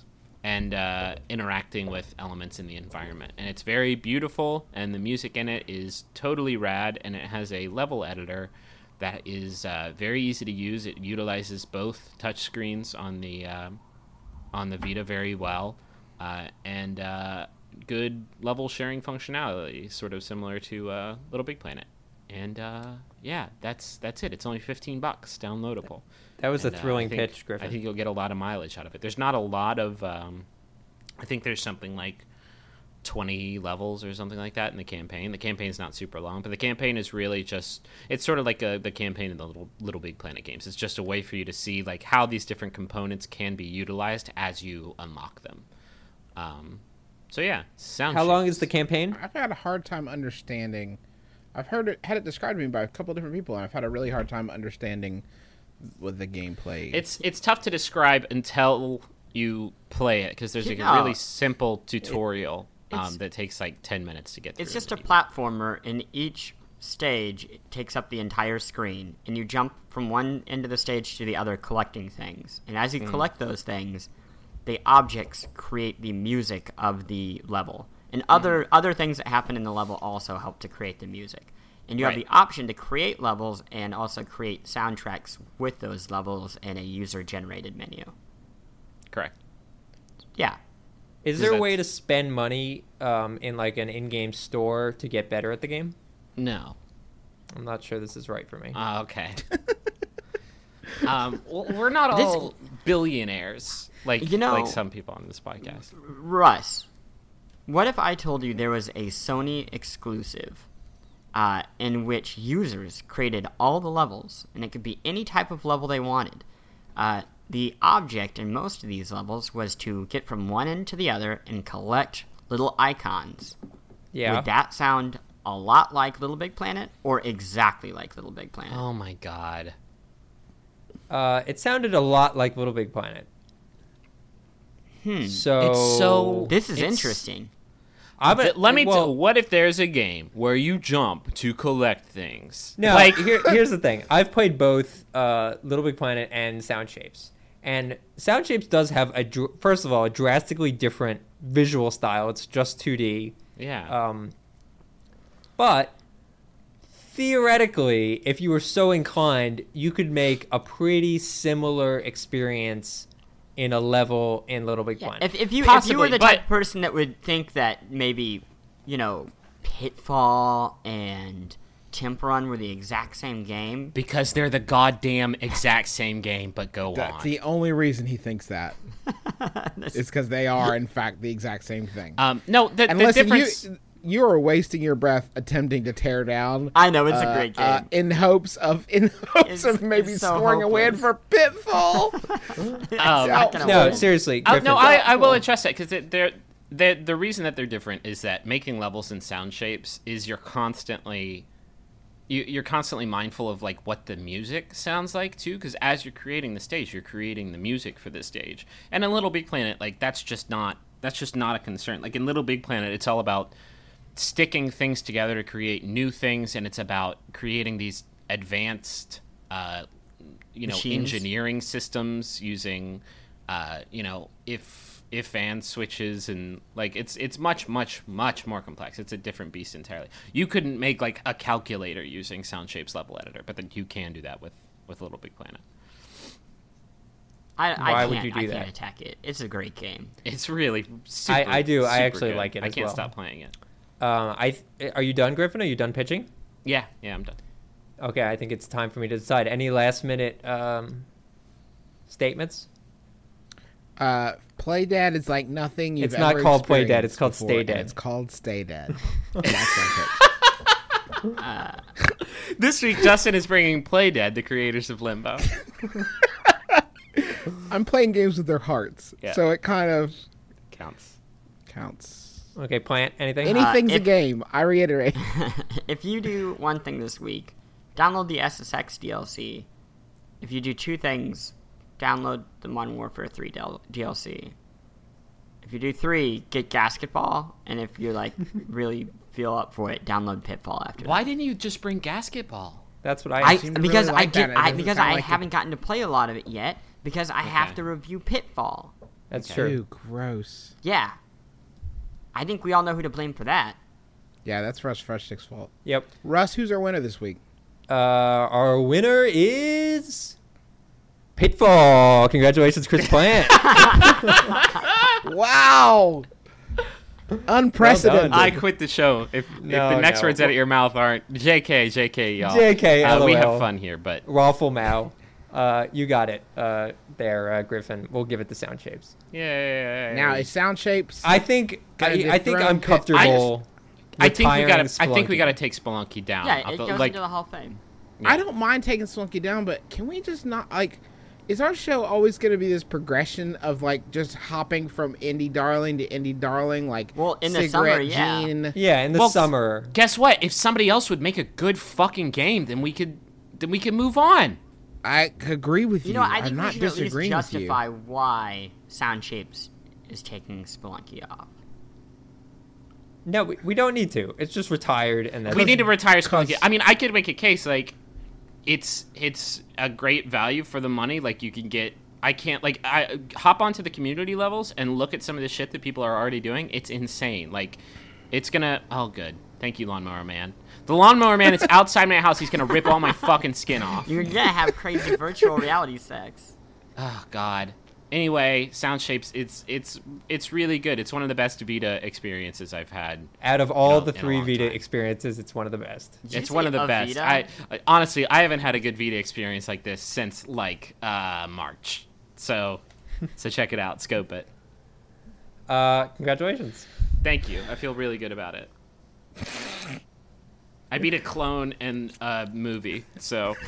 Speaker 4: and uh, interacting with elements in the environment. And it's very beautiful, and the music in it is totally rad, and it has a level editor that is uh, very easy to use. It utilizes both touchscreens on the uh, on the Vita very well, uh, and uh, good level sharing functionality, sort of similar to uh, Little Big Planet. And uh, yeah, that's that's it. It's only fifteen bucks, downloadable.
Speaker 1: That was
Speaker 4: And,
Speaker 1: a
Speaker 4: uh,
Speaker 1: thrilling
Speaker 4: I think-
Speaker 1: pitch, Griffin.
Speaker 4: I think you'll get a lot of mileage out of it. There's not a lot of. Um, I think there's something like twenty levels or something like that in the campaign. The campaign's not super long, but the campaign is really just. It's sort of like a, the campaign in the Little Little Big Planet games. It's just a way for you to see like how these different components can be utilized as you unlock them. Um, so yeah, sound.
Speaker 1: How long
Speaker 4: shapes.
Speaker 1: is the campaign?
Speaker 2: I've had a hard time understanding. I've heard it had it described to me by a couple of different people, and I've had a really hard time understanding what the gameplay.
Speaker 4: It's it's tough to describe until you play it because there's like
Speaker 3: Yeah.
Speaker 4: a really simple tutorial
Speaker 3: It's-
Speaker 4: um, that takes like ten minutes to get through.
Speaker 3: It's just a
Speaker 4: and
Speaker 3: platformer, and each stage takes up the entire screen, and you jump from one end of the stage to the other collecting things. And as you
Speaker 4: Mm.
Speaker 3: collect those things, the objects create the music of the level. And
Speaker 4: Mm-hmm.
Speaker 3: other other things that happen in the level also help to create the music. And you have
Speaker 4: Right.
Speaker 3: the option to create levels and also create soundtracks with those levels in a user-generated menu.
Speaker 4: Correct.
Speaker 3: Yeah.
Speaker 1: Is there a
Speaker 4: that's-
Speaker 1: way to spend money um, in like an in-game store to get better at the game?
Speaker 4: No.
Speaker 1: I'm not sure this is right for me.
Speaker 4: Uh, okay. um, well, we're not
Speaker 3: This-
Speaker 4: all billionaires like
Speaker 3: You know-
Speaker 4: like some people on this podcast.
Speaker 3: Russ, what if I told you there was a Sony exclusive uh, in which users created all the levels, and it could be any type of level they wanted. Uh, the object in most of these levels was to get from one end to the other and collect little icons.
Speaker 1: Yeah.
Speaker 3: Would that sound a lot like Little Big Planet, or exactly like Little Big Planet?
Speaker 4: Oh my god.
Speaker 1: Uh, it sounded a lot like Little Big Planet.
Speaker 3: Hmm.
Speaker 1: So
Speaker 4: It's so-
Speaker 3: This is
Speaker 4: It's-
Speaker 3: interesting.
Speaker 1: I'm
Speaker 4: Th-
Speaker 1: gonna,
Speaker 4: Let me.
Speaker 1: well,
Speaker 4: tell. What if there's a game where you jump to collect things?
Speaker 1: No,
Speaker 4: like
Speaker 1: here, here's the thing. I've played both uh, Little Big Planet and Sound Shapes, and Sound Shapes does have a dr- first of all a drastically different visual style. It's just two D.
Speaker 4: yeah.
Speaker 1: Um, but theoretically, if you were so inclined, you could make a pretty similar experience in a level in Little Big
Speaker 3: Yeah,
Speaker 1: Planet.
Speaker 3: if, if you if you
Speaker 4: Possibly,
Speaker 3: were the type
Speaker 4: but-
Speaker 3: of person that would think that maybe, you know, Pitfall and Temple Run were the exact same game,
Speaker 4: because they're the goddamn exact same game, but go
Speaker 2: That's
Speaker 4: on.
Speaker 2: the only reason he thinks that.
Speaker 3: This-
Speaker 2: It's because they are, in fact, the exact same thing.
Speaker 4: Um, no, the,
Speaker 2: and
Speaker 4: the
Speaker 2: listen,
Speaker 4: difference.
Speaker 2: you you are wasting your breath attempting to tear down.
Speaker 3: I know it's
Speaker 2: uh,
Speaker 3: a great game.
Speaker 2: uh, in hopes of in hopes
Speaker 3: It's-
Speaker 2: of maybe
Speaker 3: it's so
Speaker 2: scoring a win
Speaker 3: hopeless.
Speaker 2: for Pitfall.
Speaker 3: It's
Speaker 4: um,
Speaker 3: not gonna
Speaker 1: no,
Speaker 3: win.
Speaker 1: seriously.
Speaker 4: Uh,
Speaker 1: Griffin.
Speaker 4: no, I, I will address that because they're, they're, the reason that they're different is that making levels in sound shapes is you're constantly you, you're constantly mindful of like what the music sounds like too, because as you're creating the stage, you're creating the music for the stage. And in Little Big Planet, like that's just not that's just not a concern. Like in Little Big Planet, it's all about sticking things together to create new things, and it's about creating these advanced, uh, you know,
Speaker 3: Machines.
Speaker 4: engineering systems using, uh, you know, if if and switches, and like it's it's much much much more complex. It's a different beast entirely. You couldn't make like a calculator using Sound Shapes Level Editor, but then you can do that with with Little Big Planet.
Speaker 3: I, I
Speaker 1: Why
Speaker 3: can't,
Speaker 1: would you do
Speaker 3: I
Speaker 1: that?
Speaker 3: can't attack it. It's a great game.
Speaker 4: It's really super,
Speaker 1: I do. I
Speaker 4: super
Speaker 1: actually
Speaker 4: good.
Speaker 1: like it
Speaker 4: I
Speaker 1: as
Speaker 4: can't
Speaker 1: well.
Speaker 4: stop playing it.
Speaker 1: Um, I th- are you done, Griffin? Are you done pitching?
Speaker 4: Yeah, yeah, I'm done.
Speaker 1: Okay, I think it's time for me to decide. Any last minute um, statements?
Speaker 2: Uh, Play Dead is like nothing you've
Speaker 1: It's not
Speaker 2: ever
Speaker 1: called Play Dead,
Speaker 2: experienced
Speaker 1: it's called
Speaker 2: before,
Speaker 1: Stay
Speaker 2: and
Speaker 1: Dead.
Speaker 2: It's called Stay Dead. That's my pitch.
Speaker 4: This week, Justin is bringing Playdead, the creators of Limbo.
Speaker 2: I'm playing games with their hearts,
Speaker 4: Yeah.
Speaker 2: so it kind of
Speaker 4: Counts.
Speaker 2: counts.
Speaker 1: Okay, Plant. Anything?
Speaker 2: Anything's a
Speaker 3: if-
Speaker 2: game. I reiterate.
Speaker 3: If you do one thing this week, download the S S X D L C. If you do two things, download the Modern Warfare three Del- D L C. If you do three, get Gasketball, and if you like really feel up for it, download Pitfall after that.
Speaker 4: Why didn't you just bring Gasketball?
Speaker 1: That's what I.
Speaker 3: I
Speaker 2: seem to
Speaker 3: because
Speaker 2: really
Speaker 3: I
Speaker 2: like
Speaker 3: did
Speaker 2: that. It
Speaker 3: I
Speaker 2: doesn't
Speaker 3: because
Speaker 2: sound
Speaker 3: I
Speaker 2: like
Speaker 3: haven't gotten to play a lot of it yet because I have
Speaker 4: Okay.
Speaker 3: to review Pitfall.
Speaker 1: That's
Speaker 3: Okay.
Speaker 1: true.
Speaker 2: Ew, gross.
Speaker 3: Yeah. I think we all know who to blame for that.
Speaker 2: Yeah, that's Russ Fresh Stick's fault.
Speaker 1: Yep.
Speaker 2: Russ, who's our winner this week?
Speaker 1: Uh, our winner is Pitfall. Congratulations, Chris Plant.
Speaker 2: Wow. Unprecedented.
Speaker 1: Well
Speaker 4: I quit the show. If,
Speaker 1: No,
Speaker 4: if the next
Speaker 1: no.
Speaker 4: words out of your mouth aren't J K, J K, y'all.
Speaker 1: J K,
Speaker 4: Uh, we
Speaker 1: LOL.
Speaker 4: have fun here, but
Speaker 1: Raffle Mao. Uh, you got it. Uh, there, uh, Griffin. We'll give it the sound shapes.
Speaker 4: yeah.
Speaker 2: Now, is Sound Shapes...
Speaker 1: I think.
Speaker 2: Kinda
Speaker 1: I, I think
Speaker 2: dethrone
Speaker 1: I'm
Speaker 2: Pit-
Speaker 1: comfortable.
Speaker 4: I think we
Speaker 1: retiring
Speaker 4: gotta. I think we
Speaker 1: Spelunky.
Speaker 4: gotta take Spelunky down.
Speaker 3: Yeah,
Speaker 4: I'll
Speaker 3: it
Speaker 4: go-
Speaker 3: goes
Speaker 4: like,
Speaker 3: into the Hall of Fame.
Speaker 4: yeah.
Speaker 2: I don't mind taking Slunky down, but can we just not, like... Is our show always going to be this progression of, like, just hopping from indie darling to indie darling? Like,
Speaker 3: Well, in the
Speaker 2: Cigarette
Speaker 3: summer, yeah.
Speaker 2: Gene...
Speaker 1: Yeah, in the
Speaker 4: Well,
Speaker 1: summer.
Speaker 4: Guess what? If somebody else would make a good fucking game, then we could. Then we could move on.
Speaker 2: I agree with you.
Speaker 3: You know, I think
Speaker 2: I'm
Speaker 3: we
Speaker 2: not
Speaker 3: should at least
Speaker 2: disagreeing with you.
Speaker 3: justify why Sound Shapes is taking Spelunky off.
Speaker 1: No, we, we don't need to. It's just retired, and that's
Speaker 4: We need to retire Spelunky.
Speaker 2: cause-
Speaker 4: I mean, I could make a case like it's it's a great value for the money. Like you can get. I can't like I hop onto the community levels and look at some of the shit that people are already doing. It's insane. Like it's gonna. Oh, good. Thank you, Lawnmower Man. The Lawnmower Man is outside my house. He's gonna rip all my fucking skin off.
Speaker 3: You're gonna have crazy virtual reality sex.
Speaker 4: Oh God. Anyway, Sound Shapes. It's it's it's really good. It's one of the best Vita experiences I've had.
Speaker 1: out of all
Speaker 4: in a-
Speaker 1: the
Speaker 4: in a
Speaker 1: three
Speaker 4: long
Speaker 1: Vita
Speaker 4: time.
Speaker 1: experiences, it's one of the best.
Speaker 3: Did you
Speaker 4: It's
Speaker 3: say
Speaker 4: one of the
Speaker 3: Avita?
Speaker 4: best. I, I honestly, I haven't had a good Vita experience like this since like uh, March. So, so check it out. Scope it.
Speaker 1: Uh, congratulations.
Speaker 4: Thank you. I feel really good about it. I beat a clone in a movie, so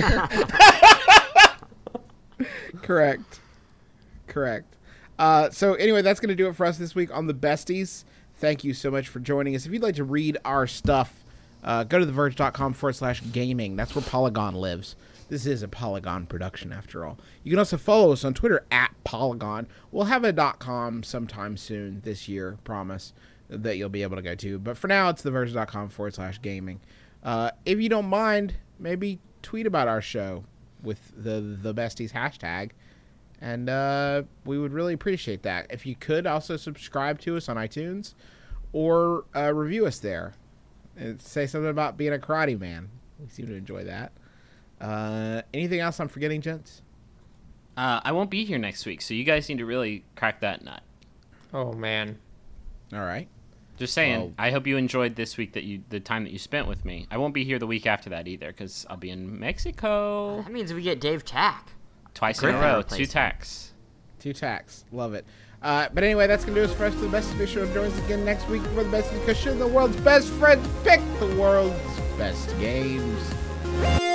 Speaker 2: Correct. Correct. Uh, so anyway, that's going to do it for us this week on the Besties. Thank you so much for joining us. If you'd like to read our stuff, uh, go to theverge.com forward slash gaming. That's where Polygon lives. This is a Polygon production, after all. You can also follow us on Twitter at Polygon. We'll have a .com sometime soon this year, promise, that you'll be able to go to. But for now, it's theverge.com forward slash gaming. Uh, if you don't mind, maybe tweet about our show with the the Besties hashtag. And uh, we would really appreciate that. If you could also subscribe to us on iTunes or uh, review us there. And say something about being a karate man. We seem to enjoy that. Uh, anything else I'm forgetting, gents?
Speaker 4: uh, I won't be here next week. So you guys need to really crack that nut.
Speaker 1: Oh man.
Speaker 2: All right.
Speaker 4: Just saying.
Speaker 2: Well-
Speaker 4: I hope you enjoyed this week that you the time that you spent with me. I won't be here the week after that either because I'll be in Mexico
Speaker 3: That means we get Dave Tack.
Speaker 4: twice in a
Speaker 3: Griffin
Speaker 4: row.
Speaker 3: replacement.
Speaker 4: Two tacks.
Speaker 2: Two tacks. Love it. Uh, but anyway, that's going to do us for us. The Best Be sure to join us again next week for the best discussion. The world's best friends pick the world's best games.